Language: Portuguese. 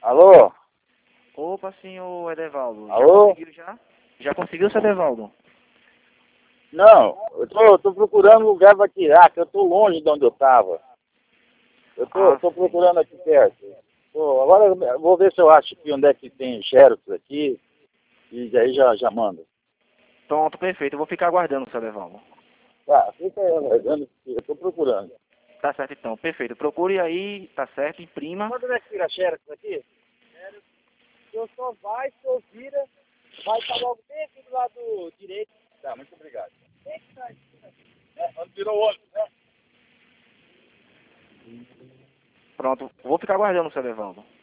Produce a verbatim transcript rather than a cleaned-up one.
Alô? Opa, senhor Edevaldo. Alô? Já conseguiu já? Já conseguiu, seu Edevaldo? Não, eu tô, tô procurando um lugar para tirar, que eu tô longe de onde eu tava. Eu tô, Ah, tô sim. procurando aqui perto. Tô, agora eu vou ver se eu acho aqui onde é que tem xerox aqui, e aí já, já mando. Pronto, perfeito. Eu vou ficar aguardando, seu Edevaldo. Tá, fica aí aguardando, eu tô procurando. Tá certo, então. Perfeito. Procure aí, tá certo, imprima. Quando é que tira xerox aqui? O senhor só vai, o senhor vira, vai estar logo bem aqui do lado direito. Tá, muito obrigado. É, onde virou o ônibus, né? Pronto. Vou ficar aguardando, seu Edevaldo.